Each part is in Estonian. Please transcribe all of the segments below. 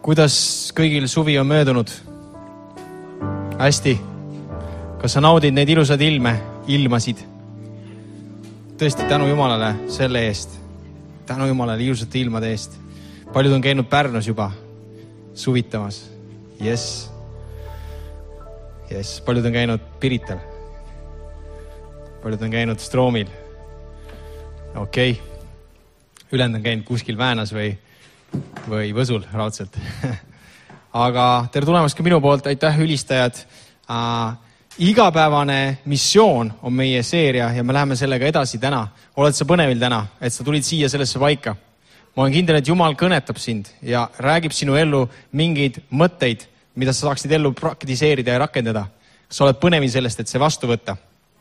Kuidas kõigil suvi on möödunud? Hästi. Kas sa naudid neid ilusad ilmasid? Tõesti, tänu Jumalale selle eest. Tänu Jumalale ilusate ilmade eest. Paljud on käinud Pärnus juba suvitamas. Yes. Paljud on käinud Pirital. Paljud on käinud Stroomil. Okei. Ülejäänud on käinud kuskil Väänas või Võsul raudselt. Aga tere tulemast ka minu poolt, aitäh ülistajad. Igapäevane missioon on meie seeria ja me läheme sellega edasi täna. Oled sa põnevil täna, et sa tulid siia sellesse paika? Ma olen kindel, et Jumal kõnetab sind ja räägib sinu ellu mingeid mõtteid, mida sa saaksid ellu praktiseerida ja rakendada. Sa oled põnevil sellest, et see vastu võtta.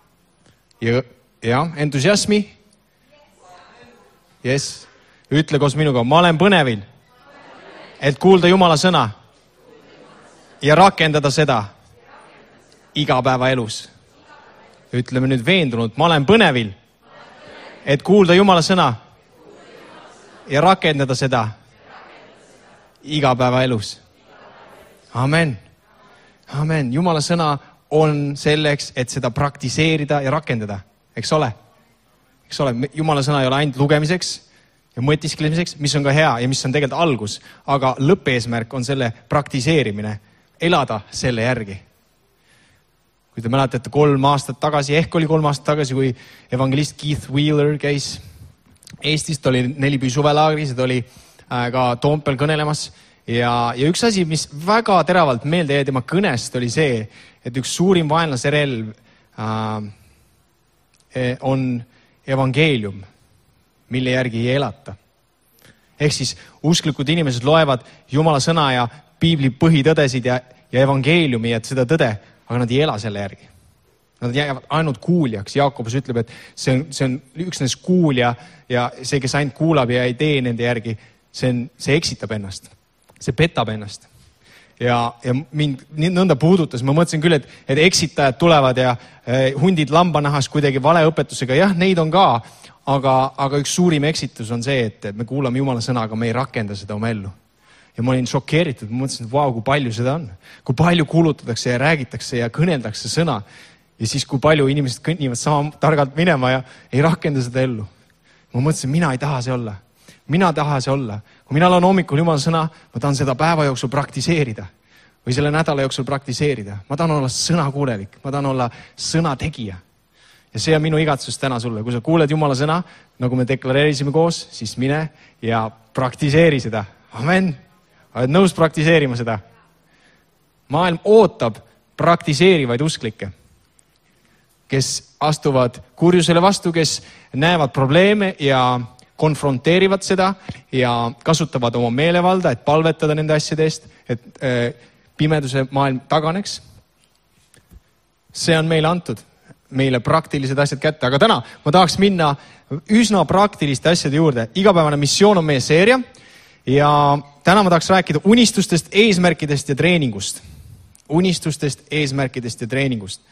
Ja, entusiasmi? Yes. Ütle koos minuga, ma olen põnevil, et kuulda Jumala sõna ja rakendada seda igapäevaelus. Ütleme nüüd veendunult, ma olen põnevil, et kuulda Jumala sõna ja rakendada seda igapäevaelus. Amen. Amen. Jumala sõna on selleks, et seda praktiseerida ja rakendada. Eks ole? Jumala sõna ei ole ainult lugemiseks ja mõtisklemiseks, mis on ka hea ja mis on tegelikult algus, aga lõppeesmärk on selle praktiseerimine, elada selle järgi. Kui te mäletate 3 aastat tagasi, ehk oli 3 aastat tagasi, kui evangelist Keith Wheeler käis Eestist, oli 4 suvelaagris, ta oli ka Toompel kõnelemas ja üks asi, mis väga teravalt meelde jäi tema kõnest, oli see, et üks suurim vaenlase relv on evangeelium, mille järgi ei elata. Ehk siis usklikud inimesed loevad Jumala sõna ja piibli põhitõdesid ja evangeeliumi ja seda tõde, aga nad ei ela selle järgi. Nad jäävad ainult kuuljaks. Jaakobus ütleb, et see on üksnes kuulja ja see, kes ainult kuulab ja ei tee nende järgi, see eksitab ennast. See petab ennast. Ja mind nõnda puudutas. Ma mõtlesin küll, et eksitajad tulevad ja hundid lambanahas kuidagi valeõpetusega. Jah, neid on ka, aga üks suurim eksitus on see, et me kuulame Jumala sõna, aga me ei rakenda seda oma ellu. Ja ma olin šokeeritud. Ma mõtlesin, et vau, kui palju seda on. Kui palju kuulutatakse ja räägitakse ja kõneldakse sõna. Ja siis kui palju inimesed kõnnivad sama targalt minema ja ei rakenda seda ellu. Ma mõtlesin, mina ei taha see olla. Mina taha see olla. Kui mina olen hommikul Jumala sõna, ma tahan seda päeva jooksul praktiseerida. Või selle nädala jooksul praktiseerida. Ma tahan olla sõnakuulelik. Ma tahan olla sõnategija. Ja see on minu igatsus täna sulle. Kui sa kuuled Jumala sõna, nagu me deklareerisime koos, siis mine ja praktiseeri seda. Amen. Oled nõus praktiseerima seda? Maailm ootab praktiseerivaid usklikke, kes astuvad kurjusele vastu, kes näevad probleeme ja konfronteerivad seda ja kasutavad oma meelevalda, et palvetada nende asjade eest, et pimeduse maailm taganeks. See on meile antud. Meile praktilised asjad kätte. Aga täna ma tahaks minna üsna praktiliste asjade juurde. Igapäevane missioon on meie seeria ja täna ma tahaks rääkida unistustest, eesmärkidest ja treeningust. Unistustest, eesmärkidest ja treeningust.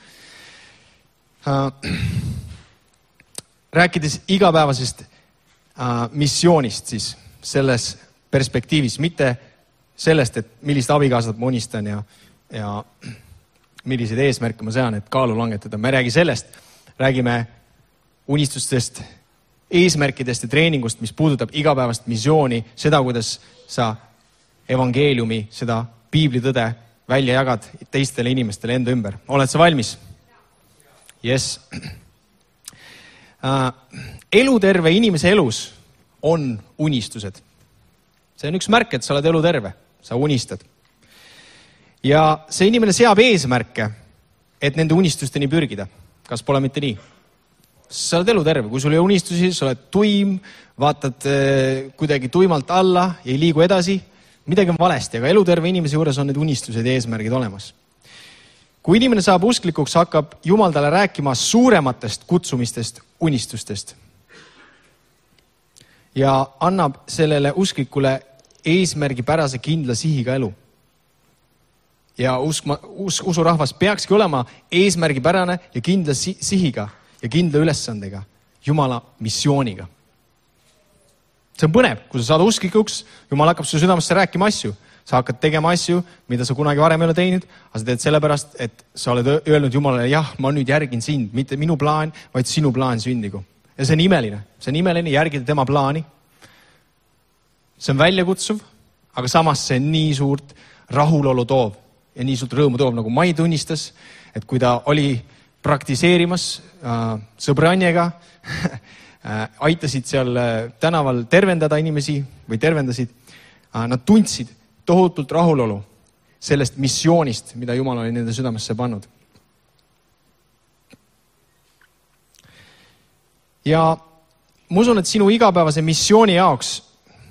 Rääkides igapäevasest missioonist siis selles perspektiivis, mitte sellest, et millist abikaasat ma unistan ja milliseid eesmärke ma sean, et kaalu langetada. Me räägi sellest, räägime unistustest, eesmärkidest ja treeningust, mis puudutab igapäevast missiooni, seda, kuidas sa evangeeliumi, seda piiblitõde välja jagad teistele inimestele enda ümber. Oled sa valmis? Yes. Eluterve inimese elus on unistused. See on üks märk, et sa oled eluterve. Sa unistad. Ja see inimene seab eesmärke, et nende unistusteni pürgida. Kas pole mitte nii? Sa oled eluterve. Kui sul ei unistusi, sa oled tuim, vaatad kuidagi tuimalt alla ja ei liigu edasi. Midagi on valesti, aga eluterve inimese juures on need unistused ja eesmärgid olemas. Kui inimene saab usklikuks, hakkab Jumal talle rääkima suurematest kutsumistest, unistustest. Ja annab sellele usklikule eesmärgipärase kindla sihiga elu. Ja usurahvas peakski olema eesmärgipärane ja kindla sihiga ja kindla ülesandega, Jumala missiooniga. See on põnev, kui sa saad usklikuks, Jumal hakkab su südamesse rääkima asju. Sa hakkad tegema asju, mida sa kunagi varem ei ole teinud, aga sa teed sellepärast, et sa oled öelnud Jumalale, jah, ma nüüd järgin sind, mitte minu plaan, vaid sinu plaan sündigu. Ja see on imeline järgida tema plaani. See on väljakutsuv, aga samas see on nii suurt rahulolu toov ja nii suurt rõõmu toov, nagu Mai tunnistas, et kui ta oli praktiseerimas sõbrannega, aitasid seal tänaval tervendada inimesi või tervendasid, nad tundsid tohutult rahulolu sellest missioonist, mida Jumal oli nende südamesse pannud. Ja ma usun, et sinu igapäevase missiooni jaoks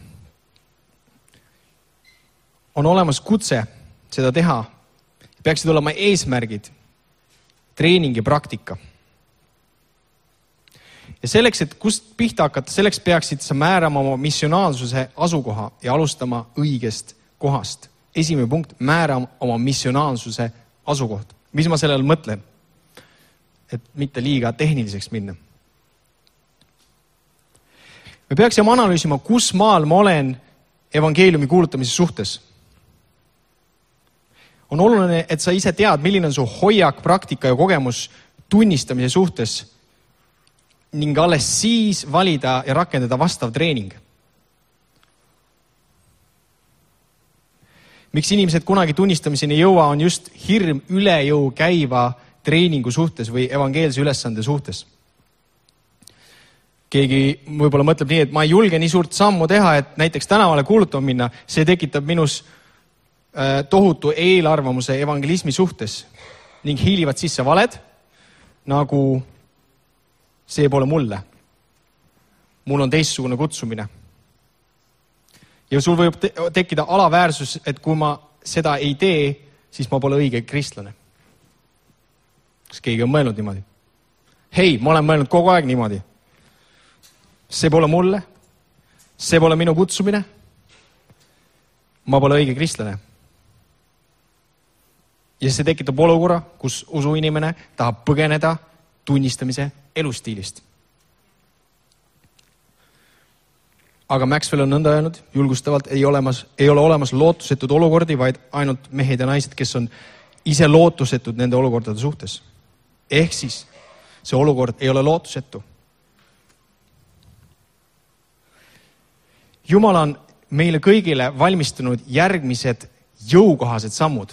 on olemas kutse seda teha. Peaksid olema eesmärgid, treening ja praktika. Ja selleks, et kust pihta hakata, selleks peaksid sa määrama oma missionaalsuse asukoha ja alustama õigest kohast. Esimene punkt, määra oma missionaalsuse asukoht. Mis ma sellele mõtlen? Et mitte liiga tehniliseks minna. Me peaksime analüüsima, kus maal ma olen evangeeliumi kuulutamise suhtes. On oluline, et sa ise tead, milline on su hoiak, praktika ja kogemus tunnistamise suhtes ning alles siis valida ja rakendada vastav treening. Miks inimesed kunagi tunnistamiseni jõua, on just hirm üle jõu käiva treeningu suhtes või evangeelse ülesande suhtes. Keegi võib-olla mõtleb nii, et ma ei julge nii suurt sammu teha, et näiteks tänavale kuulutama minna, see tekitab minus tohutu eelarvamuse evangelismi suhtes ning hiilivad sisse valed, nagu see pole mulle. Mul on teistsugune kutsumine. Ja sul võib tekkida alaväärsus, et kui ma seda ei tee, siis ma pole õige kristlane. Kas keegi on mõelnud niimoodi? Hei, ma olen mõelnud kogu aeg niimoodi. See pole mulle. See pole minu kutsumine. Ma pole õige kristlane. Ja see tekitab olukorra, kus usuinimene tahab põgeneda tunnistamise elustiilist. Aga Maxwell on nõnda öelnud, julgustavalt, ei ole olemas lootusetud olukordi, vaid ainult mehed ja naised, kes on ise lootusetud nende olukordade suhtes. Ehk siis see olukord ei ole lootusetu. Jumal on meile kõigile valmistunud järgmised jõukohased sammud.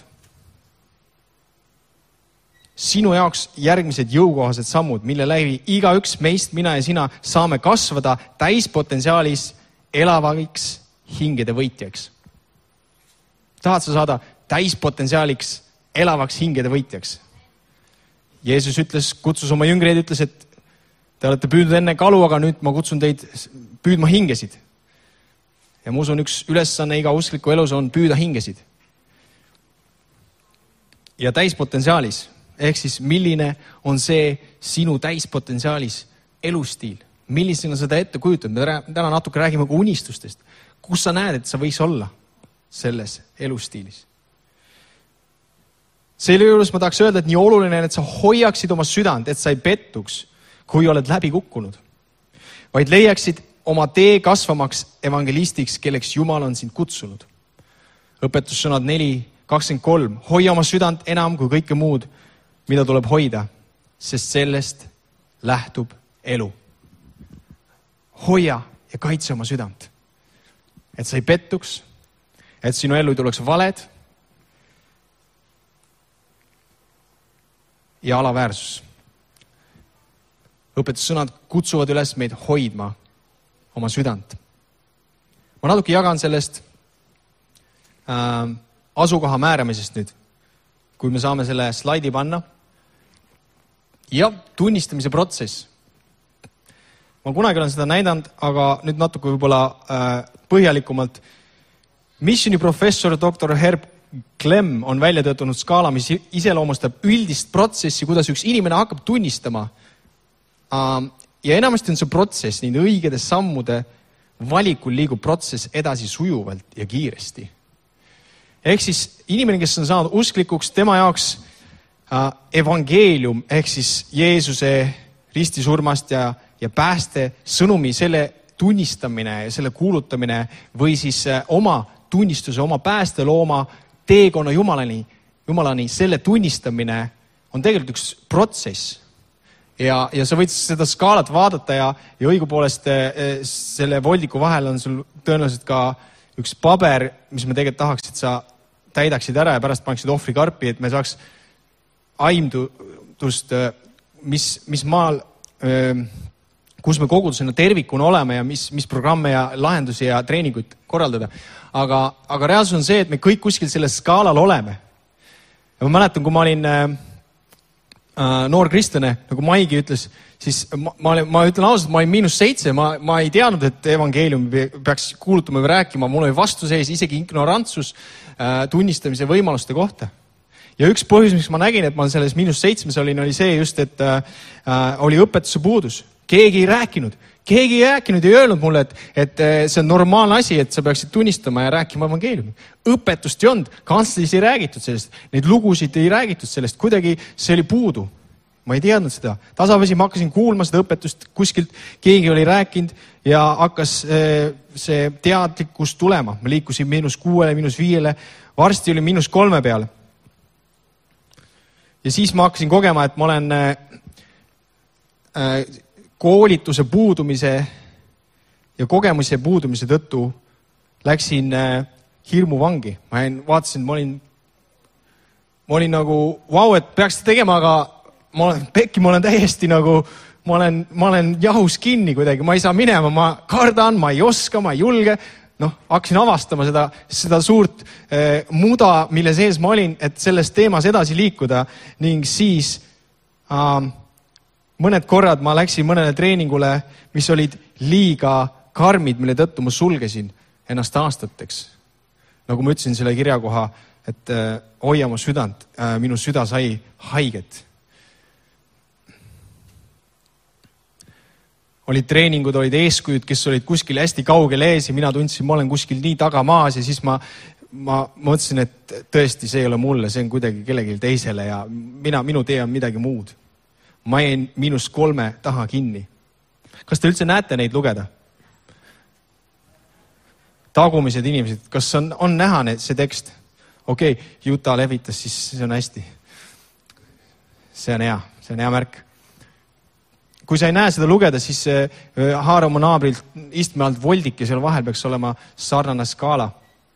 Sinu jaoks järgmised jõukohased sammud, mille läbi igaüks meist, mina ja sina, saame kasvada täispotentsiaalis elavagiks hingede võitjaks. Tahad sa saada täispotentsiaaliks elavaks hingede võitjaks? Jeesus ütles, kutsus oma jüngreid, ütles, et te olete püüdnud enne kalu, aga nüüd ma kutsun teid püüdma hingesid. Ja ma usun, üks ülesanne iga uskliku elus on püüda hingesid. Ja täispotentsiaalis, ehk siis milline on see sinu täispotentsiaalis elustiil? Millisena seda ette kujutad? Me täna natuke räägime ka unistustest. Kus sa näed, et sa võiks olla selles elustiilis? Selle juures ma tahaks öelda, et nii oluline, et sa hoiaksid oma südant, et sa ei pettuks, kui oled läbi kukkunud, vaid leiaksid oma tee kasvamaks evangelistiks, kelleks Jumal on sind kutsunud. Õpetussõnad 4:23. Hoia oma südant enam kui kõike muud, mida tuleb hoida, sest sellest lähtub elu. Hoia ja kaitse oma südant, et sa ei pettuks, et sinu ellu ei tuleks valed ja alaväärsus. Õpetussõnad kutsuvad üles meid hoidma oma südant. Ma natuke jagan sellest asukoha määramisest nüüd, kui me saame selle slaidi panna. Ja tunnistamise protsess. Ma kunagi olen seda näidanud, aga nüüd natuke võib-olla põhjalikumalt. Missioni professor Dr. Herb Clem on välja töötanud skaala, mis iseloomustab üldist protsessi, kuidas üks inimene hakkab tunnistama. Ja enamasti on see protsess, nii õigede sammude valikul liigub protsess edasi sujuvalt ja kiiresti. Ehk siis inimene, kes on saanud usklikuks, tema jaoks evangeelium ehk siis Jeesuse ristisurmast ja pääste sõnumi, selle tunnistamine ja selle kuulutamine või siis oma tunnistuse, oma päästelooma teekonna Jumalani, selle tunnistamine on tegelikult üks protsess. Ja sa võid seda skaalat vaadata ja õigupoolest selle voldiku vahel on sul tõenäoliselt ka üks paber, mis me tegelikult tahaks, et sa täidaksid ära ja pärast paneksid ohvrikarpi, et me saaks aimdust, mis maal, kus me kogudusena tervikuna oleme ja mis programme ja lahendusi ja treeninguid korraldada. Aga reaalsus on see, et me kõik kuskil sellel skaalal oleme. Ja ma mäletan, kui ma olin noor kristlane, nagu Maigi ütles, siis ma ütlen ausalt, ma olin -7, ma ei teadnud, et evangeeliumi peaks kuulutama või rääkima, mul oli vastuseis, isegi ignorantsus tunnistamise võimaluste kohta. Ja üks põhjus, miks ma nägin, et ma selles -7 olin, oli see just, et oli õpetuse puudus. Keegi ei rääkinud ja ei öelnud mulle, et see on normaalne asi, et sa peaksid tunnistama ja rääkima evangeeliumi. Õpetust ei olnud, kantslis ei räägitud sellest, neid lugusid ei räägitud sellest, kuidagi see oli puudu. Ma ei teadnud seda. Tasapisi ma hakkasin kuulma seda õpetust, kuskilt keegi oli rääkinud ja hakkas see teadlikkus tulema. Ma liikusin -6, -5, varsti oli -3 peal. Ja siis ma hakkasin kogema, et ma olen koolituse puudumise ja kogemuse puudumise tõttu läksin hirmuvangi. Ma vaatasin, ma olin nagu, et peaks tegema, aga ma olen täiesti nagu, ma olen jahus kinni kuidagi, ma ei saa minema, ma kardan, ma ei oska, ma ei julge. Hakkasin avastama seda suurt muda, mille sees ma olin, et selles teemas edasi liikuda ning siis mõned korrad ma läksin mõnele treeningule, mis olid liiga karmid, mille tõttu ma sulgesin ennast aastateks. Nagu ma ütlesin selle kirjakoha, et hoia mu südant, minu süda sai haiget. Olid treeningud, olid eeskujud, kes olid kuskil hästi kaugel ees ja mina tundsin, ma olen kuskil nii tagamaas ja siis ma mõtlesin, et tõesti, see ei ole mulle, see on kuidagi kellelegi teisele ja minu tee on midagi muud. Ma jäin -3 taha kinni. Kas te üldse näete neid lugeda? Tagumised inimesed, kas on näha see tekst? Okei, Juta levitas, siis see on hästi. See on hea märk. Kui sa ei näe seda lugeda, siis haara oma naabrilt istme alt voldik ja seal vahel peaks olema sarnane skaala.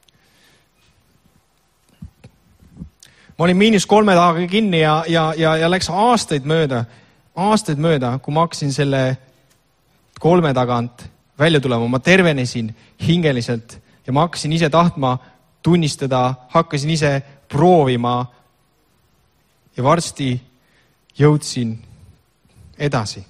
Ma olin -3 taha kinni ja läks aastaid mööda, kui ma hakkasin selle 3 tagant välja tulema. Ma tervenesin hingeliselt ja ma hakkasin ise tahtma tunnistada, hakkasin ise proovima ja varsti jõudsin edasi.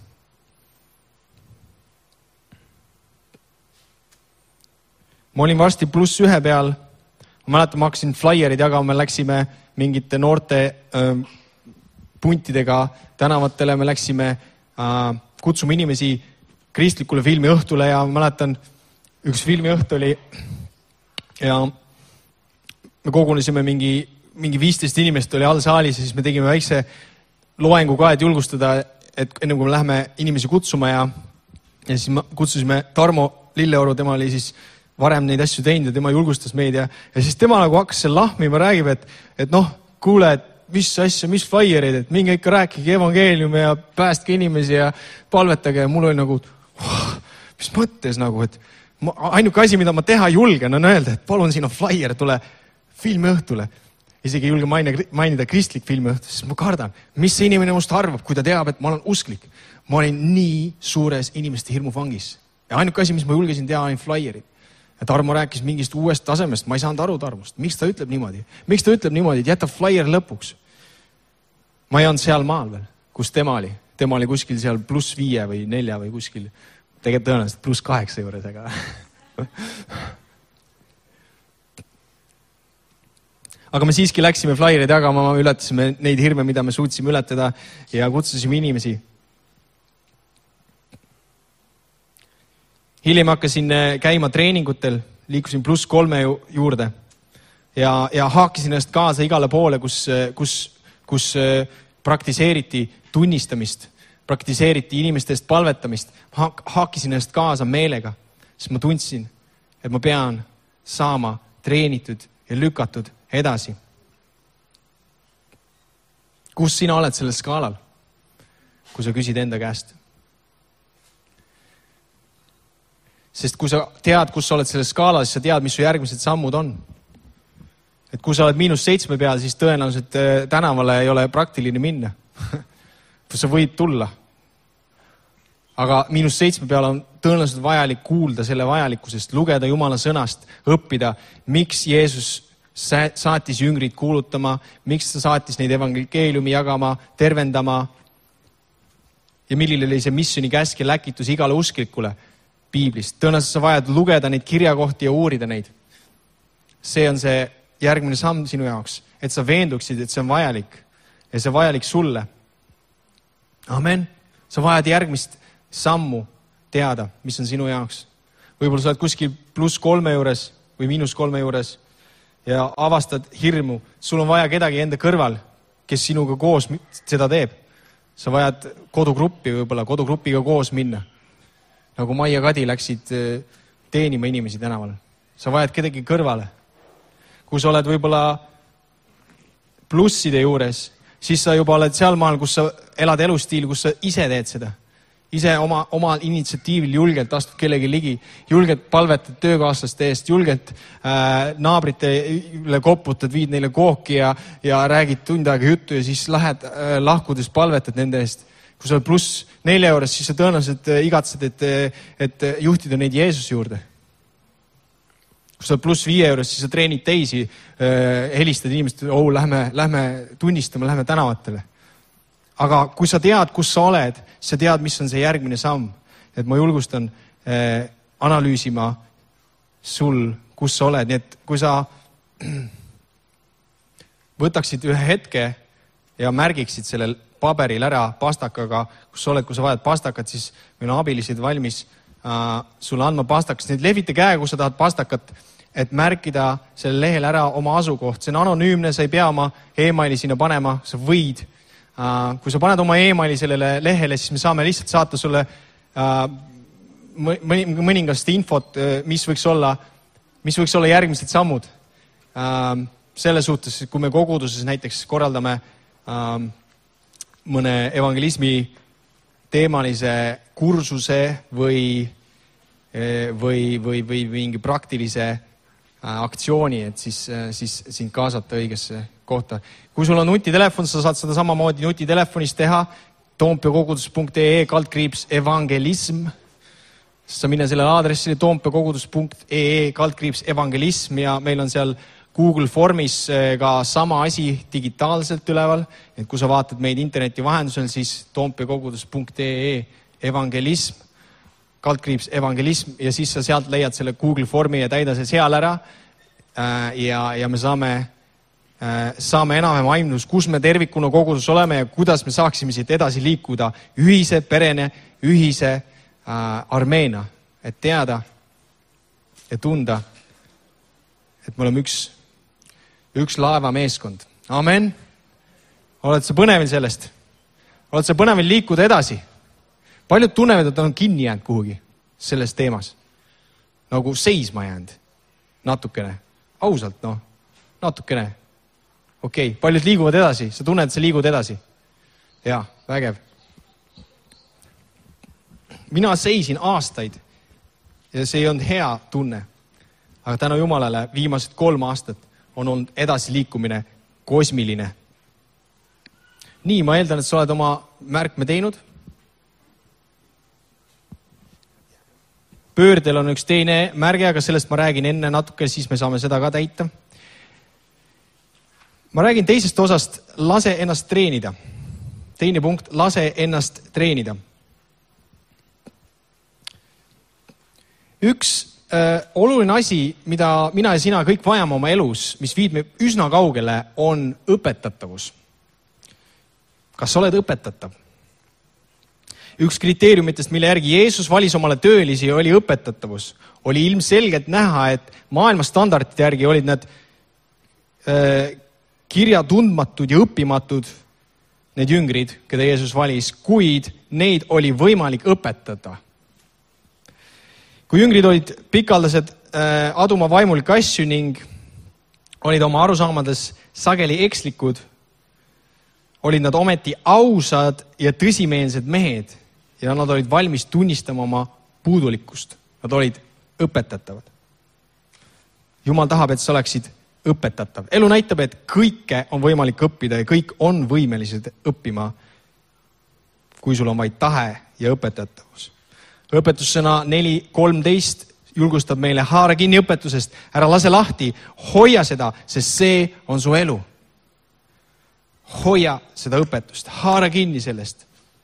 Ma olin varsti +1 peal. Ma mäletan, ma hakkasin flyer'id jagama, me läksime mingite noorte puntidega tänavatele, me läksime kutsuma inimesi kristlikule filmiõhtule ja ma mäletan, üks filmiõht oli ja me kogunesime mingi 15 inimest oli all saalis ja siis me tegime väikse loengu ka, et julgustada, et enne kui me läheme inimesi kutsuma ja siis me kutsusime Tarmo Lilleoru, tema oli siis varem neid asju teinud ja tema julgustas meid ja siis tema nagu hakkas seal lahmima, räägib, et kuule, et mis asja, mis flyer'id, et minge ikka rääkige evangeeliumi ja päästke inimesi ja palvetage ja mul oli nagu, mis mõttes nagu, et ainuke asi, mida ma teha julgen, on öelda, et palun, siin on flyer, tule filmiõhtule. Isegi ei julge mainida kristlik filmiõhtu, sest ma kardan, mis see inimene must arvab, kui ta teab, et ma olen usklik. Ma olin nii suures inimeste hirmufangis ja ainuke asi, mis ma julgesin teha, olin flyerid. Ja Tarmo rääkis mingist uuest tasemest, ma ei saanud aru Tarmost. Miks ta ütleb niimoodi? Miks ta ütleb niimoodi, et jätab flyer lõpuks? Ma ei olnud seal maal veel, kus tema oli. Tema oli kuskil seal +5 või 4 või kuskil. Tegelikult tõenäoliselt +8 juures, aga me siiski läksime flyerid jagama, ületasime neid hirme, mida me suutsime ületada ja kutsusime inimesi. Hiljem hakkasin käima treeningutel, liikusin +3 juurde ja haakisin ennast kaasa igale poole, kus praktiseeriti tunnistamist, praktiseeriti inimestest palvetamist. Haakisin ennast kaasa meelega, sest ma tundsin, et ma pean saama treenitud ja lükatud edasi. Kus sina oled sellel skaalal, kui sa küsid enda käest? Sest kui sa tead, kus sa oled sellel skaalal, siis sa tead, mis su järgmised sammud on. Et kui sa oled -7 peal, siis tõenäoliselt tänavale ei ole praktiline minna. Sa võid tulla. Aga -7 peal on tõenäoliselt vajalik kuulda selle vajalikkusest, lugeda Jumala sõnast, õppida, miks Jeesus saatis jüngrid kuulutama, miks ta saatis neid evangeeliumi jagama, tervendama ja milline oli see missiooni käsk ja läkitus igale usklikule piiblist. Tõenäoliselt sa vajad lugeda neid kirjakohti ja uurida neid. See on see järgmine samm sinu jaoks, et sa veenduksid, et see on vajalik ja see on vajalik sulle. Amen. Sa vajad järgmist sammu teada, mis on sinu jaoks. Võib-olla sa oled kuskil +3 juures või -3 juures ja avastad hirmu. Sul on vaja kedagi enda kõrval, kes sinuga koos seda teeb. Sa vajad kodugruppi võib-olla, kodugrupiga koos minna. Nagu Maia ja Kadi läksid teenima inimesi tänaval. Sa vajad kedagi kõrvale. Kui sa oled võib-olla plusside juures, siis sa juba oled seal maal, kus sa elad elustiil, kus sa ise teed seda. Ise oma initsiatiivil julgelt astud kellegi ligi, julgelt palvetad töökaaslaste eest, julgelt naabritele koputad, viid neile kooki ja räägid tund aega juttu ja siis lähed lahkudes palvetad nende eest. Kui sa oled +4 juures, siis sa tõenäoliselt igatsed, et juhtida neid Jeesuse juurde. Kui sa oled +5 juures, siis sa treenid teisi, helistad inimest, lähme tunnistama, lähme tänavatele. Aga kui sa tead, kus sa oled, sa tead, mis on see järgmine samm. Et ma julgustan analüüsima sul, kus sa oled. Nii et kui sa võtaksid ühe hetke ja märgiksid sellel paberil ära pastakaga, kus sa oled, kui sa vajad pastakat, siis meil on abilised valmis sulle andma pastakast. Need lehvita käe, kui sa tahad pastakat, et märkida selle lehel ära oma asukoht. See on anonüümne, sa ei pea oma e-maili sinna panema, sa võid. Kui sa paned oma e-maili sellele lehele, siis me saame lihtsalt saata sulle mõningast infot, mis võiks olla järgmised sammud. Selle suhtes, kui me koguduses näiteks korraldame mõne evangelismi teemalise kursuse või mingi praktilise aktsiooni, et siis sind kaasata õigesse kohta. Kui sul on nutitelefon, sa saad seda samamoodi nutitelefonist teha. toompeakogudus.ee/evangelism. Sa minna sellele aadressile toompeakogudus.ee/evangelism ja meil on seal Google Formis ka sama asi digitaalselt üleval. Et kui sa vaatad meid interneti vahendusel, siis toompeakogudus.ee/evangelism ja siis sa sealt leiad selle Google Formi ja täida see seal ära. Ja me saame enam-vähem aimdus, kus me tervikuna kogudus oleme ja kuidas me saaksime siit edasi liikuda ühise perene, ühise armeena, et teada ja tunda, et me oleme üks laevameeskond. Amen. Oled sa põnevil sellest? Oled sa põnevil liikuda edasi? Paljud tunnevad, et on kinni jäänud kuhugi selles teemas. Nagu seisma jäänud. Natukene. Ausalt, natukene. Okei, paljud liiguvad edasi. Sa tunned, et sa liigud edasi? Jaa, vägev. Mina seisin aastaid ja see ei olnud hea tunne. Aga tänu Jumalale viimased 3 aastat on olnud edasiliikumine kosmiline. Nii, ma eeldan, et sa oled oma märkme teinud. Pöördel on üks teine märge, aga sellest ma räägin enne natuke, siis me saame seda ka täita. Ma räägin teisest osast, lase ennast treenida. Teine punkt, lase ennast treenida. Üks oluline asi, mida mina ja sina kõik vajame oma elus, mis viib me üsna kaugele, on õpetatavus. Kas sa oled õpetatav? Üks kriteeriumitest, mille järgi Jeesus valis omale töölisi, oli õpetatavus. Oli ilmselgelt näha, et maailma standardite järgi olid need kirjatundmatud ja õppimatud, need jüngrid, keda Jeesus valis, kuid neid oli võimalik õpetada. Kui jüngrid olid pikaldased aduma vaimulikke asju ning olid oma arusaamades sageli ekslikud, olid nad ometi ausad ja tõsimeelsed mehed ja nad olid valmis tunnistama oma puudulikkust. Nad olid õpetatavad. Jumal tahab, et sa oleksid õpetatav. Elu näitab, et kõike on võimalik õppida ja kõik on võimelised õppima, kui sul on vaid tahe ja õpetatavus. Õpetussõna 4.13 julgustab meile haara kinni õpetusest, ära lase lahti, hoia seda, sest see on su elu. Hoia seda õpetust, haara kinni sellest.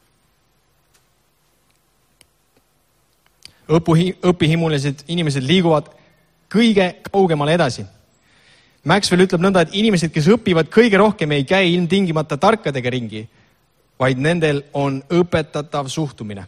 Õpihimulised inimesed liiguvad kõige kaugemale edasi. Maxwell ütleb nõnda, et inimesed, kes õpivad kõige rohkem, ei käi ilmtingimata tarkadega ringi, vaid nendel on õpetatav suhtumine.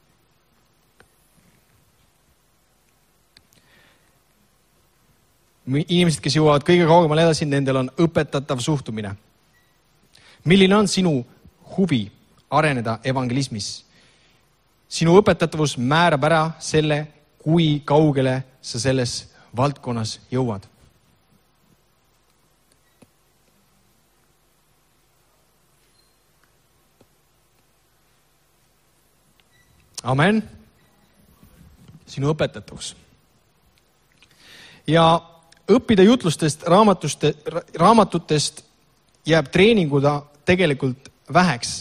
Inimesed, kes jõuavad kõige kaugemale edasi, nendel on õpetatav suhtumine. Milline on sinu huvi areneda evangelismis? Sinu õpetatavus määrab ära selle, kui kaugele sa selles valdkonnas jõuad. Amen. Sinu õpetatavus. Ja õppida jutlustest, raamatutest jääb treeninguda tegelikult väheks.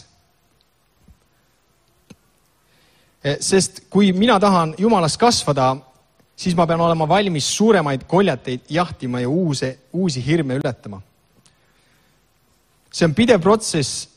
Sest kui mina tahan Jumalas kasvada, siis ma pean olema valmis suuremaid koljateid jahtima ja uusi hirme ületama. See on pidev protsess.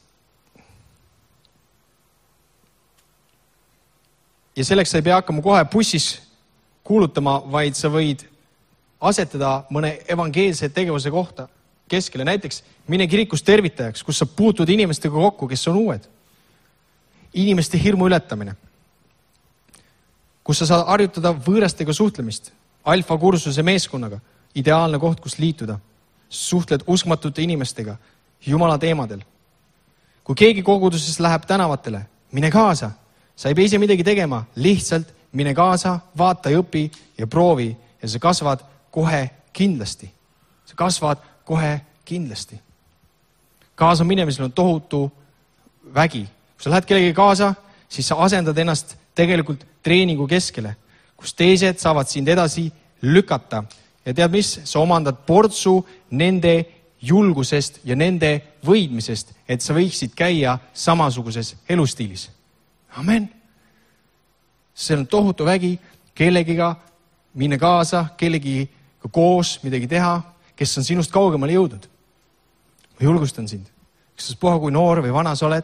Ja selleks sa ei pea hakkama kohe bussis kuulutama, vaid sa võid asetada mõne evangeelse tegevuse kohta keskele. Näiteks mine kirikus tervitajaks, kus sa puutud inimestega kokku, kes on uued. Inimeste hirmu ületamine. Kus sa saad harjutada võõrastega suhtlemist. Alfa kursuse meeskonnaga. Ideaalne koht, kus liituda. Suhtled uskmatute inimestega. Jumala teemadel. Kui keegi koguduses läheb tänavatele, mine kaasa. Sa ei pea ise midagi tegema. Lihtsalt mine kaasa, vaata ja õpi ja proovi. Ja sa kasvad kohe kindlasti. Sa kasvad kohe kindlasti. Kaasa minemisel on tohutu vägi. Kui sa lähed kellegi kaasa, siis sa asendad ennast tegelikult treeningu keskele, kus teised saavad sind edasi lükata. Ja tead mis? Sa omandad portsu nende julgusest ja nende võidmisest, et sa võiksid käia samasuguses elustiilis. Amen. See on tohutu vägi kellegiga minna kaasa, kellegiga koos midagi teha, kes on sinust kaugemale jõudnud. Ma julgustan sind. Kas sa puha kui noor või vana sa oled?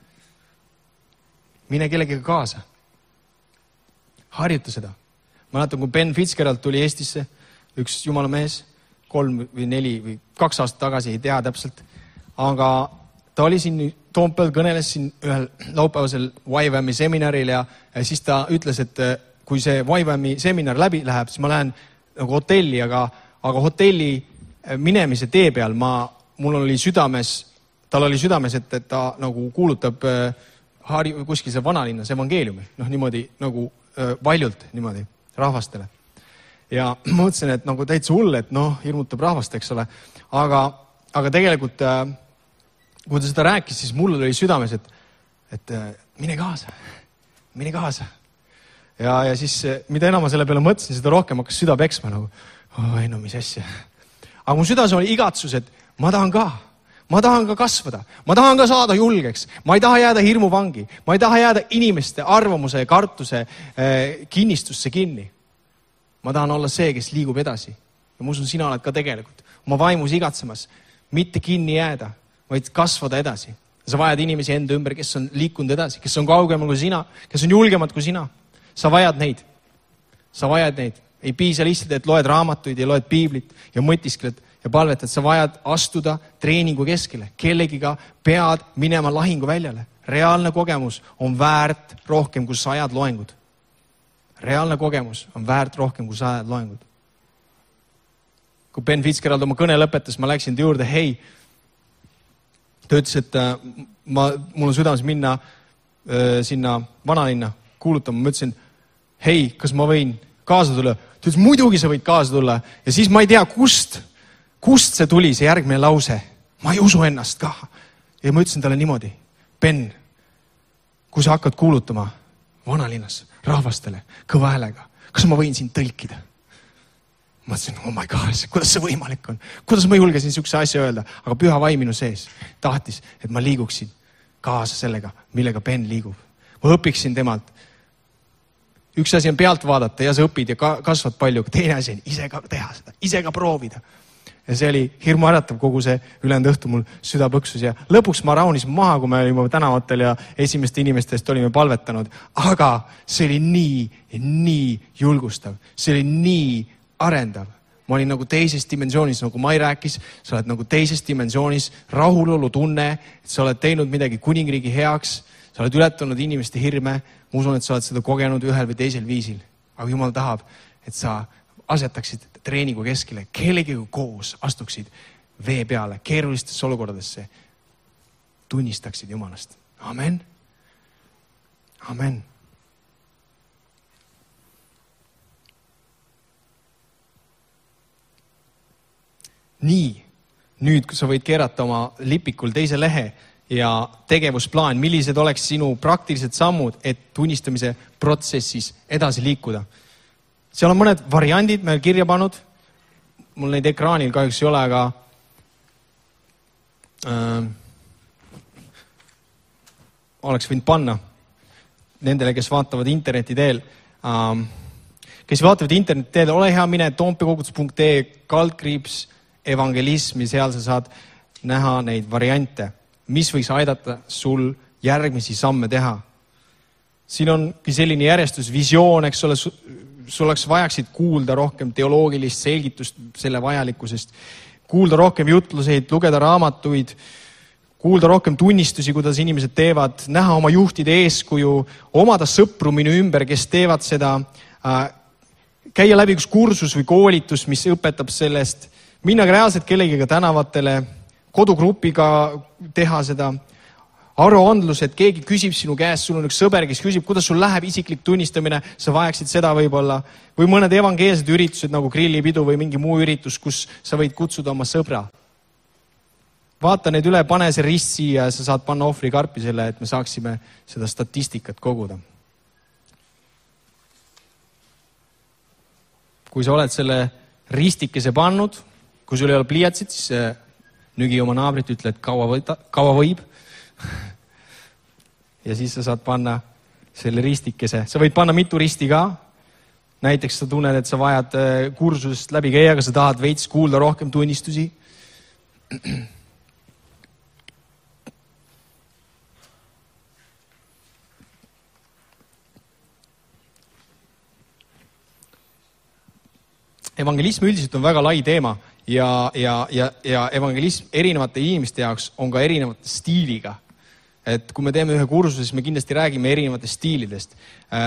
Mine kellegiga kaasa. Harjuta seda. Ma mäletan, kui Ben Fitzgerald tuli Eestisse, üks jumala mees, 3 või 4 või 2 aastat tagasi, ei tea täpselt. Aga ta oli siin Toompeal, kõneles siin ühel laupäevasel YWAM-i seminaril ja siis ta ütles, et kui see YWAM-i seminar läbi läheb, siis ma lähen nagu hotelli, aga hotelli minemise tee peal mul oli südames, tal oli südames, et ta nagu kuulutab kuskil see vanalinnas evangeeliumi, niimoodi nagu valjult niimoodi rahvastele. Ja mõtlesin, et nagu täitsa hull, et hirmutab rahvast, eks ole. Aga tegelikult, kui ta seda rääkis, siis mul oli südames, et mine kaasa. Ja siis, mida enam ma selle peale mõtlesin, seda rohkem hakkas süda peksma nagu, mis asja. Aga mu südas oli igatsus, et ma tahan ka kasvada. Ma tahan ka saada julgeks. Ma ei taha jääda hirmuvangi. Ma ei taha jääda inimeste arvamuse ja kartuse kinnistusse kinni. Ma tahan olla see, kes liigub edasi. Ja ma usun, sina oled ka tegelikult oma vaimus igatsemas. Mitte kinni jääda, vaid kasvada edasi. Sa vajad inimesi enda ümber, kes on liikunud edasi, kes on kaugemal kui sina, kes on julgemad kui sina. Sa vajad neid. Ei piisa lihtsalt, et loed raamatuid ja loed piiblit ja mõtiskled ja palvetad. Sa vajad astuda treeningu keskele. Kellegiga pead minema lahingu väljale. Reaalne kogemus on väärt rohkem kui 100 loengud. Reaalne kogemus on väärt rohkem kui 100 loengud. Kui Ben Fitzgerald oma kõne lõpetas, ma läksin juurde, hei, ta ütles, et mul on südames minna sinna vanalinna kuulutama. Ma ütlesin, hei, kas ma võin kaasa tulla? Ta ütles, muidugi sa võid kaasa tulla. Ja siis ma ei tea, kust kust see tuli, see järgmine lause? Ma ei usu ennast ka. Ja ma ütlesin talle niimoodi, Ben, kui sa hakkad kuulutama vanalinnas rahvastele kõva häälega, kas ma võin sind tõlkida? Ma ütlesin, oh my gosh, kuidas see võimalik on? Kuidas ma julgesin niisuguse asja öelda? Aga püha vaim minu sees tahtis, et ma liiguksin kaasa sellega, millega Ben liigub. Ma õpiksin temalt. Üks asi on pealt vaadata ja sa õpid ja kasvad palju, teine asi on ise ka teha seda, ise ka proovida. Ja see oli hirmuäratav kogu see ülejäänud õhtu mul süda põksus ja lõpuks ma rahunis maha, kui me olime tänavatel ja esimeste inimestest olime palvetanud. Aga see oli nii julgustav, see oli nii arendav. Ma olin nagu teises dimensioonis, nagu Mai rääkis, sa oled nagu teises dimensioonis, rahulolu tunne, et sa oled teinud midagi kuningriigi heaks, sa oled ületanud inimeste hirme, ma usun, et sa oled seda kogenud ühel või teisel viisil. Aga Jumal tahab, et sa asetaksid treeningu keskele, kellegiga koos astuksid vee peale, keerulistesse olukordadesse, tunnistaksid Jumalast. Amen. Amen. Nii, nüüd kui sa võid keerata oma lipikul teise lehe ja tegevusplaan, millised oleks sinu praktilised sammud, et tunnistamise protsessis edasi liikuda. Seal on mõned variandid meil kirja pannud. Mul neid ekraanil kahjuks ei ole, aga oleks võinud panna nendele, kes vaatavad interneti teel. Kes vaatavad interneti teel, ole hea, mine toompeakogutus.ee /evangelism ja seal sa saad näha neid variante, mis võiks aidata sul järgmisi samme teha. Siin ongi selline järjestus, visioon, eks ole, sul oleks vajaksid kuulda rohkem teoloogilist selgitust selle vajalikkusest, kuulda rohkem jutluseid, lugeda raamatuid, kuulda rohkem tunnistusi, kuidas inimesed teevad, näha oma juhtide eeskuju, omada sõpru minu ümber, kes teevad seda, käia läbi üks kursus või koolitus, mis õpetab sellest, minna reaalselt kellegiga tänavatele, kodugrupiga teha seda, aruandlus, et keegi küsib sinu käest, sul on üks sõber, kes küsib, kuidas sul läheb isiklik tunnistamine, sa vajaksid seda võib-olla, või mõned evangeelsed üritused nagu grillipidu või mingi muu üritus, kus sa võid kutsuda oma sõbra. Vaata need üle, pane see rist siia ja sa saad panna ohvrikarpi selle, et me saaksime seda statistikat koguda. Kui sa oled selle ristikese pannud, kui sul ei ole pliiatsid, siis nügi oma naabrit, ütle, et kaua võib. Ja siis sa saad panna selle ristikese. Sa võid panna mitu risti ka. Näiteks sa tunned, et sa vajad kursusest läbi käia, aga sa tahad veits kuulda rohkem tunnistusi. Evangelism üldiselt on väga lai teema ja evangelism erinevate inimeste jaoks on ka erinevate stiiliga. Et kui me teeme ühe kursuse, siis me kindlasti räägime erinevatest stiilidest.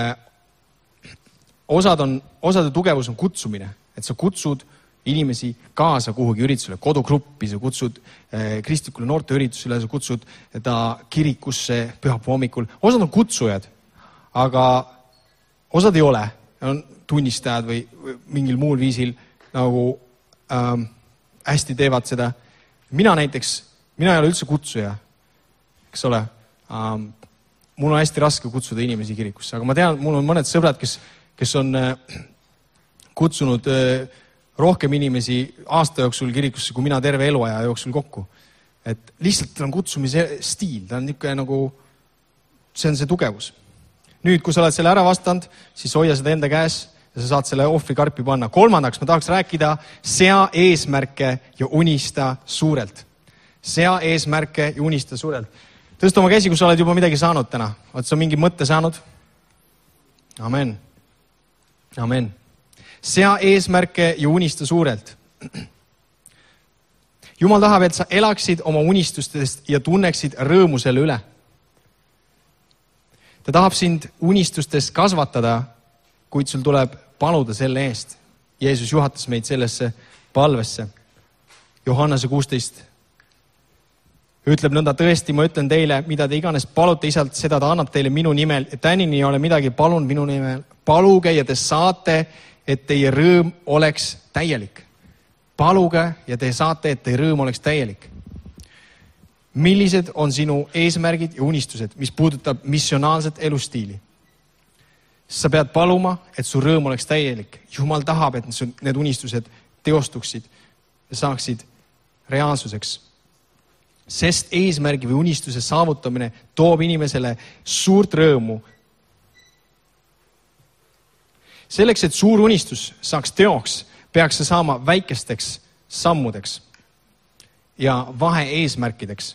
Osade tugevus on kutsumine, et sa kutsud inimesi kaasa kuhugi üritusele, kodugruppi, sa kutsud kristlikule noorteüritusele, sa kutsud ta kirikusse pühapäeva hommikul. Osad on kutsujad, aga osad ei ole, on tunnistajad või mingil muul viisil nagu hästi teevad seda. Mina ei ole üldse kutsuja. Eks ole, mul on hästi raske kutsuda inimesi kirikusse, aga ma tean, mul on mõned sõbrad, kes on kutsunud rohkem inimesi aasta jooksul kirikusse, kui mina terve eluaja jooksul kokku. Et lihtsalt tal on kutsumise stiil, ta on niisugune nagu, see on see tugevus. Nüüd, kui sa oled selle ära vastanud, siis hoia seda enda käes ja sa saad selle ohvrikarpi panna. Kolmandaks, ma tahaks rääkida, sea eesmärke ja unista suurelt. Sea eesmärke ja unista suurelt. Tõsta oma käsi, kui sa oled juba midagi saanud täna. Oled sa mingi mõtte saanud? Amen. Amen. Sea eesmärke ja unista suurelt. Jumal tahab, et sa elaksid oma unistustest ja tunneksid rõõmu selle üle. Ta tahab sind unistustest kasvatada, kuid sul tuleb paluda selle eest. Jeesus juhatas meid sellesse palvesse. Johannese 16 ütleb nõnda, tõesti, ma ütlen teile, mida te iganes palute isalt, seda ta annab teile minu nimel. Tänini ei ole midagi palun minu nimel. Paluge ja te saate, et teie rõõm oleks täielik. paluge ja te saate, et teie rõõm oleks täielik. Millised on sinu eesmärgid ja unistused, mis puudutab missionaalset elustiili? Sa pead paluma, et su rõõm oleks täielik. Jumal tahab, et need unistused teostuksid ja saaksid reaalsuseks. Sest eesmärgi või unistuse saavutamine toob inimesele suurt rõõmu. Selleks, et suur unistus saaks teoks, peaks see saama väikesteks sammudeks ja vahe eesmärkideks.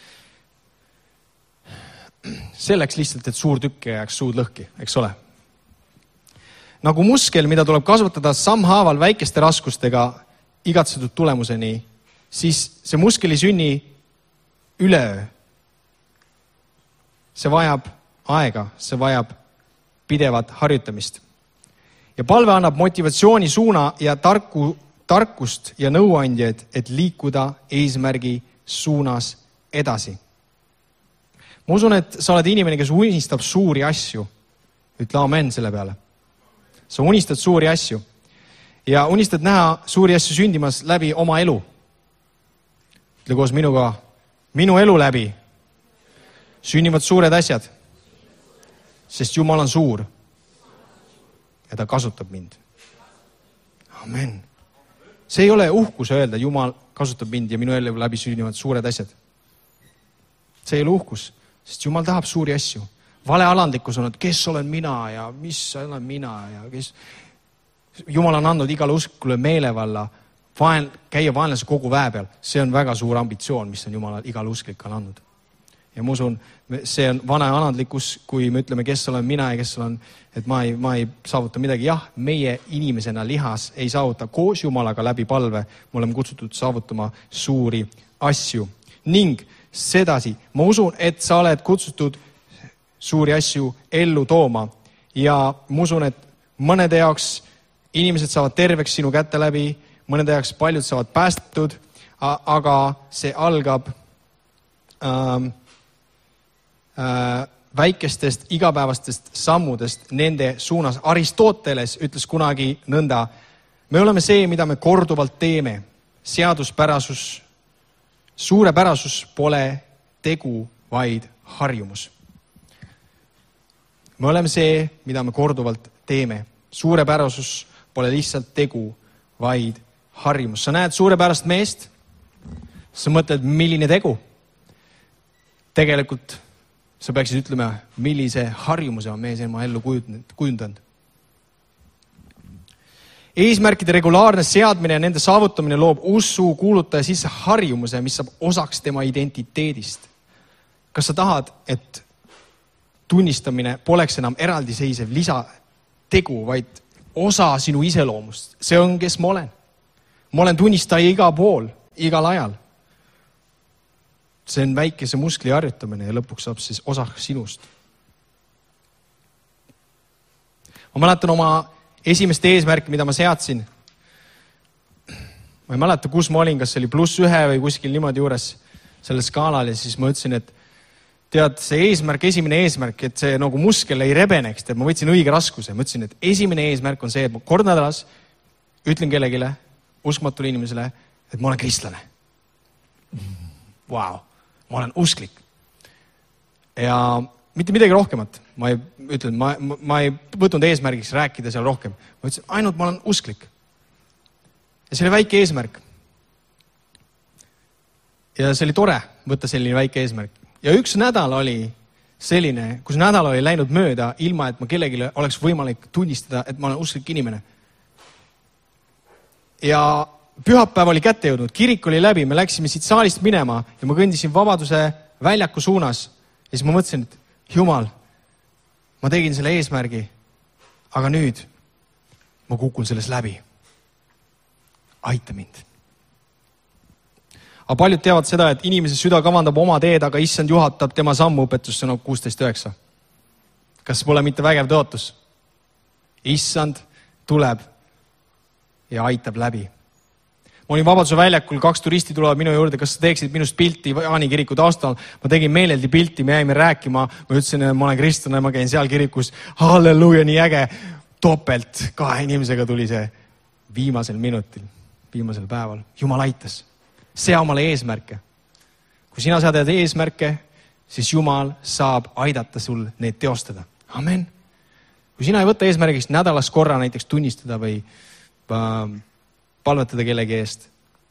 Selleks lihtsalt, et suur tükk ei jääks suud lõhki, eks ole. Nagu muskel, mida tuleb kasvatada sammhaaval väikeste raskustega igatsetud tulemuseni, siis see muskel ei sünni üleöö. See vajab aega, see vajab pidevat harjutamist. Ja palve annab motivatsiooni suuna ja tarkust ja nõuandjaid, et liikuda eesmärgi suunas edasi. Ma usun, et sa oled inimene, kes unistab suuri asju. Ütle amen selle peale. Sa unistad suuri asju ja unistad näha suuri asju sündimas läbi oma elu. Ütle koos minuga, minu elu läbi sünnivad suured asjad, sest Jumal on suur ja ta kasutab mind. Amen. See ei ole uhkus öelda, Jumal kasutab mind ja minu elu läbi sünnivad suured asjad. See ei ole uhkus, sest Jumal tahab suuri asju. Vale alandlikkus on, et kes olen mina ja mis olen mina ja kes... Jumal on andnud igale uskule meelevalla käia vaenlase kogu väe peal. See on väga suur ambitsioon, mis on Jumal igale usklikul andnud. Ja ma usun, see on vana alandlikkus, kui me ütleme, kes olen mina ja kes olen, et ma ei saavuta midagi. Jah, meie inimesena lihas ei saavuta koos Jumalaga läbi palve. Me oleme kutsutud saavutama suuri asju. Ning sedasi, ma usun, et sa oled kutsutud suuri asju ellu tooma ja ma usun, et mõnede jaoks inimesed saavad terveks sinu kätte läbi, mõnede jaoks paljud saavad päästetud, aga see algab väikestest igapäevastest sammudest nende suunas. Aristoteles ütles kunagi nõnda, me oleme see, mida me korduvalt teeme. Seaduspärasus, suurepärasus pole tegu, vaid harjumus. Me oleme see, mida me korduvalt teeme. Suurepärasus pole lihtsalt tegu, vaid harjumus. Sa näed suurepärast meest, sa mõtled, milline tegu. Tegelikult sa peaksid ütlema, millise harjumuse on mees ema ellu kujundanud. Eesmärkide regulaarne seadmine ja nende saavutamine loob usu kuulutaja sisse harjumuse, mis saab osaks tema identiteedist. Kas sa tahad, et tunnistamine poleks enam eraldiseisev lisategu, vaid osa sinu iseloomust? See on, kes ma olen. Ma olen tunnistaja igal pool, igal ajal. See on väikese muskli harjutamine ja lõpuks saab siis osaks sinust. Ma mäletan oma esimest eesmärki, mida ma seadsin. Ma ei mäleta, kus ma olin, kas see oli +1 või kuskil niimoodi juures sellel skaalal ja siis ma ütlesin, et tead, see eesmärk, esimene eesmärk, et see nagu muskel ei rebeneks, et ma võtsin õige raskuse. Ma ütlesin, et esimene eesmärk on see, et ma kord nädalas ütlen kellegile, uskmatule inimesele, et ma olen kristlane. Wow, ma olen usklik. Ja mitte midagi rohkemat. Ma ei ütlen, ma ei võtnud eesmärgiks rääkida seal rohkem. Ma ütlesin, ainult ma olen usklik. Ja see oli väike eesmärk. Ja see oli tore võtta selline väike eesmärk. Ja üks nädal oli selline, kus nädal oli läinud mööda, ilma et ma kellegile oleks võimalik tunnistada, et ma olen usklik inimene. Ja pühapäev oli kätte jõudnud, kirik oli läbi, me läksime siit saalist minema ja ma kõndisin Vabaduse väljaku suunas. Ja siis ma mõtlesin, et Jumal, ma tegin selle eesmärgi, aga nüüd ma kukun selles läbi. Aita mind. Aga paljud teavad seda, et inimese süda kavandab oma teed, aga issand juhatab tema sammuõpetus, see on 16.9. Kas pole mitte vägev tõotus? Issand tuleb ja aitab läbi. Ma olin Vabaduse väljakul, 2 turisti tulevad minu juurde, kas sa teeksid minust pilti Jaani kiriku taustal. Ma tegin meeleldi pilti, me jäime rääkima. Ma ütlesin, et ma olen kristlane, ma käin seal kirikus. Halleluuja, nii äge. Topelt 2 inimesega tuli see viimasel minutil. viimasel päeval. Jumal aitas. Sea omale eesmärke. Kui sina sead eesmärke, siis Jumal saab aidata sul neid teostada. Amen. Kui sina ei võta eesmärgiks nädalas korra näiteks tunnistada või palvetada kellegi eest,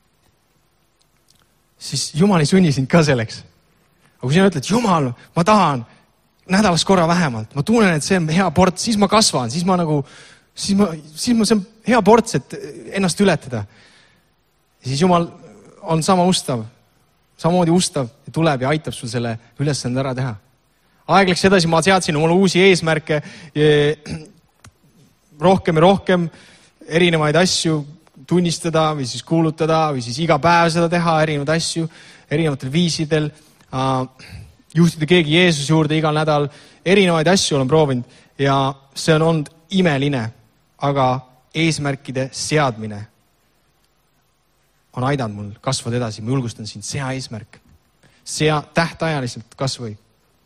siis Jumal ei sunni sind ka selleks. Aga kui sina ütled, Jumal, ma tahan nädalas korra vähemalt, ma tunnen, et see on hea ports, siis ma kasvan, siis see on hea ports, et ennast ületada. Ja siis Jumal on samamoodi ustav ja tuleb ja aitab sul selle ülesande ära teha. Aeg läks edasi, ma seadsin omale uusi eesmärke, rohkem ja rohkem erinevaid asju tunnistada või siis kuulutada või siis iga päev seda teha, erinevaid asju, erinevatel viisidel, juhtida keegi Jeesuse juurde igal nädal, erinevaid asju olen proovinud ja see on olnud imeline, aga eesmärkide seadmine on aidanud mul kasvada edasi. Ma julgustan sind, sea eesmärk. Sea tähtajaliselt kas või.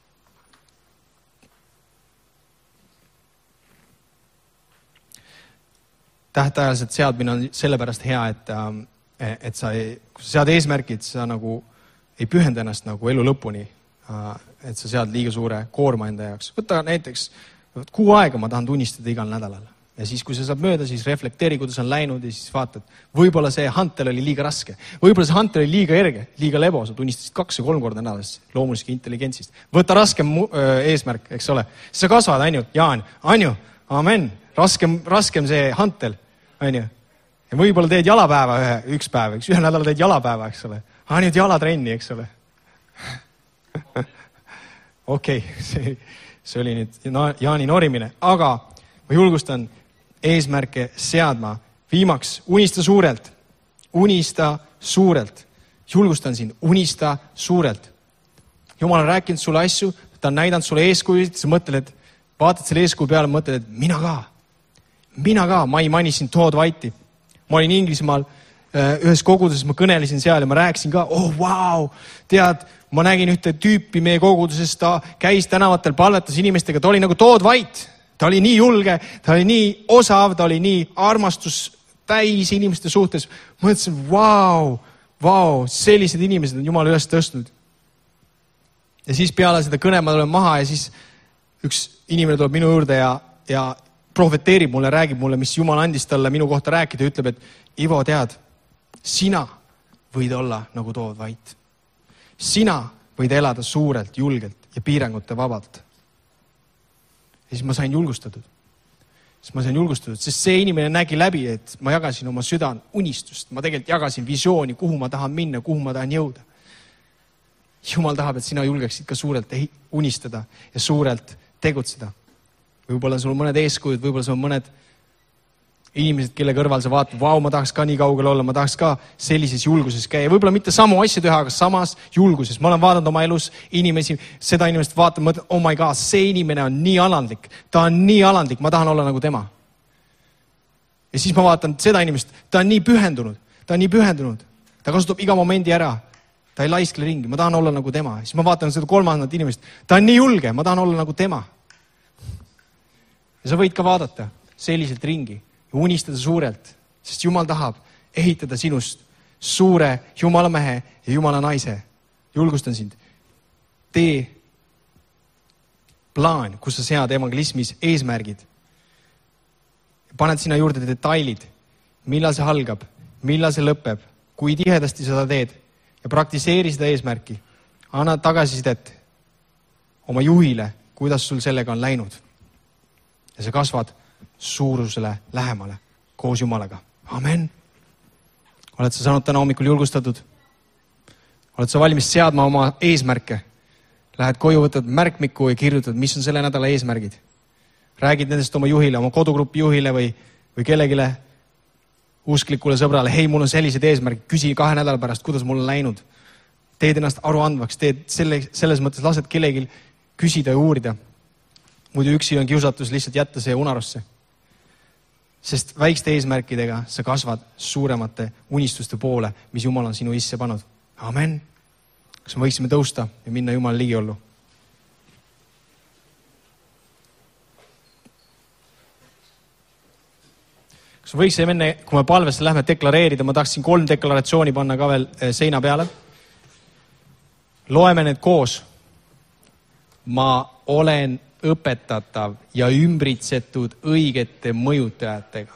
Tähtajaliselt seadmine on sellepärast hea, et kui sa sead eesmärgid, sa nagu ei pühenda ennast nagu elu lõpuni, et sa sead liiga suure koorma enda jaoks. Võta näiteks kuu aega ma tahan tunnistada igal nädalal. Ja siis, kui see saab mööda, siis reflekteeri, kuidas on läinud ja siis vaatad, võib-olla see hantel oli liiga raske. Võib-olla see hantel oli liiga erge, liiga lebo, sa tunnistasid 2 või 3 korda nädalas loomulisest intelligentsist. Võta raskem eesmärk, eks ole. Sa kasvad, Jaan, amen. Raskem see hantel, Ja võib-olla teed jalapäeva üks päev, ühe nädala teed jalapäeva, eks ole. Nüüd jalatrenni, eks ole. Okei, see oli nüüd Jaani norimine, aga ma julgustan eesmärke seadma. Viimaks, unista suurelt. Unista suurelt. Julgustan sind, unista suurelt. Jumal on rääkinud sulle asju, ta on näidanud sulle eeskujusid, sa mõtled, vaatad selle eeskuju peale, mõtled, et mina ka, ma ei maini siin Todd White'i. Ma olin Inglismaal ühes koguduses, ma kõnelesin seal ja ma rääkisin ka, tead, ma nägin ühte tüüpi meie koguduses, ta käis tänavatel, palvetas inimestega, ta oli nagu Todd White. Ta oli nii julge, ta oli nii osav, ta oli nii armastus täis inimeste suhtes. Ma mõtlesin, sellised inimesed on Jumal üles tõstnud. Ja siis peale seda kõne ma tulen maha ja siis üks inimene tuleb minu juurde ja profeteerib mulle, räägib mulle, mis Jumal andis talle minu kohta rääkida ja ütleb, et Ivo, tead, sina võid olla nagu Todd White. Sina võid elada suurelt, julgelt ja piirangute vabalt. Ja siis ma sain julgustatud. Sest see inimene nägi läbi, et ma jagasin oma südan unistust. Ma tegelikult jagasin visiooni, kuhu ma tahan minna, kuhu ma tahan jõuda. Jumal tahab, et sina julgeksid ka suurelt unistada ja suurelt tegutseda. Võib-olla sul on mõned eeskujud, võib-olla sul on mõned inimesed, kelle kõrval sa vaatad, ma tahaks ka nii kaugel olla, ma tahaks ka sellises julguses käia. Võib-olla mitte samu asju teha, aga samas julguses. Ma olen vaadanud oma elus seda inimest vaatan, mõtlen, oh my God, see inimene on nii alandlik. Ta on nii alandlik, ma tahan olla nagu tema. Ja siis ma vaatan seda inimest, ta on nii pühendunud. Ta kasutab iga momendi ära. Ta ei laiskle ringi, ma tahan olla nagu tema. Siis ma vaatan seda 3. inimest, ta on nii julge, ma tahan olla nagu tema. Ja sa võid ka vaadata selliselt ringi. Ja unistada suurelt, sest Jumal tahab ehitada sinust suure Jumala mehe ja Jumala naise. Julgustan sind. Tee plaan, kus sa sead evangelismis eesmärgid. Paned sinna juurde detailid, millal see algab, millal see lõpeb, kui tihedasti seda teed ja praktiseeri seda eesmärki. Anna tagasisidet oma juhile, kuidas sul sellega on läinud. Ja sa kasvad suurusele lähemale koos Jumalaga. Amen. Oled sa saanud täna hommikul julgustatud? Oled sa valmis seadma oma eesmärke? Lähed koju, võtad märkmiku ja kirjutad, mis on selle nädala eesmärgid. Räägid nendest oma juhile, oma kodugrupi juhile või kellegile usklikule sõbrale. Hei, mul on sellised eesmärgid. Küsi 2 nädala pärast, kuidas mul on läinud. Teed ennast aruandvaks. Teed selles mõttes lased kellelgi küsida ja uurida. Muidu üksi on kiusatus lihtsalt jätta see unarusse. Sest väikeste eesmärkidega sa kasvad suuremate unistuste poole, mis Jumal on sinu isse pannud. Amen. Kas me võiksime tõusta ja minna Jumala ligiollu? Kas kas võiks enne, kui me palvesse lähme deklareerida, ma tahaksin 3 deklaratsiooni panna ka veel seina peale. Loeme need koos. Ma olen õpetatav ja ümbritsetud õigete mõjutajatega.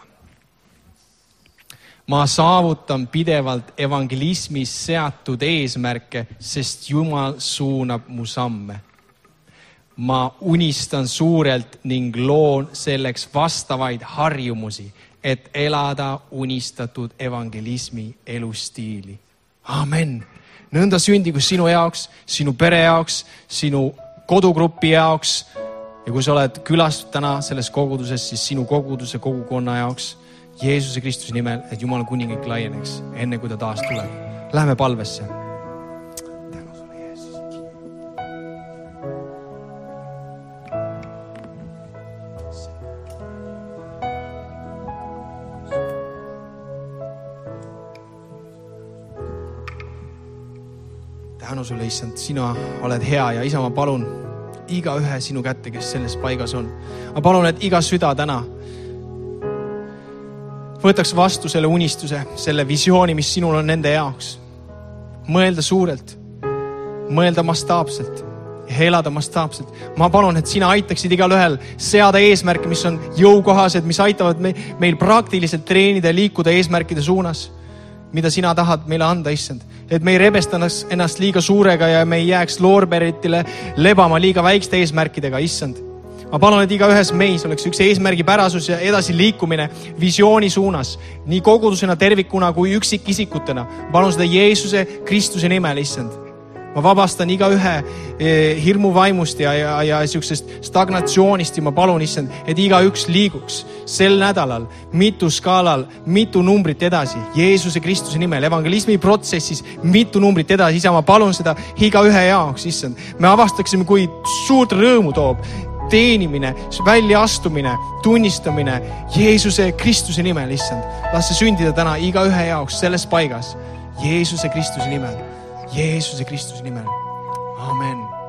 Ma saavutan pidevalt evangelismis seatud eesmärke, sest Jumal suunab mu samme. Ma unistan suurelt ning loon selleks vastavaid harjumusi, et elada unistatud evangelismi elustiili. Amen. Nõnda sündigu sinu jaoks, sinu pere jaoks, sinu kodugrupi jaoks ja kui sa oled külas täna selles koguduses, siis sinu koguduse kogukonna jaoks Jeesuse Kristuse nimel, et Jumala kuningriik laieneks enne, kui ta taas tuleb. Lähme palvesse. Tänu sulle, Jeesus. Tänu sulle, issand, sina oled hea ja isa, ma palun iga ühe sinu kätte, kes selles paigas on. Ma palun, et iga süda täna võtaks vastu selle unistuse, selle visiooni, mis sinul on nende jaoks. Mõelda suurelt, mõelda mastaapselt ja elada mastaapselt. Ma palun, et sina aitaksid igal ühel seada eesmärke, mis on jõukohased, mis aitavad meil praktiliselt treenida ja liikuda eesmärkide suunas, mida sina tahad meile anda, issand. Et me ei rebestaks ennast liiga suurega ja me ei jääks loorberitile lebama liiga väikeste eesmärkidega, issand. Ma palun, et iga ühes meis oleks üks eesmärgipärasus ja edasi liikumine visiooni suunas, nii kogudusena tervikuna kui üksikisikutena. Ma palun seda Jeesuse Kristuse nimel, issand. Ma vabastan iga ühe hirmu vaimust ja sellisest stagnatsioonist ja ma palun, issand, et iga üks liiguks sel nädalal mitu skaalal, mitu numbrit edasi Jeesuse Kristuse nimel, evangelismi protsessis mitu numbrit edasi. Isa, ma palun seda iga ühe jaoks, issand. Me avastaksime, kui suurt rõõmu toob teenimine, väljaastumine, tunnistamine Jeesuse Kristuse nimel, issand. Las see sündida täna iga ühe jaoks selles paigas Jeesuse Kristuse nimel. Jeesuse Kristuse nimel. Amen.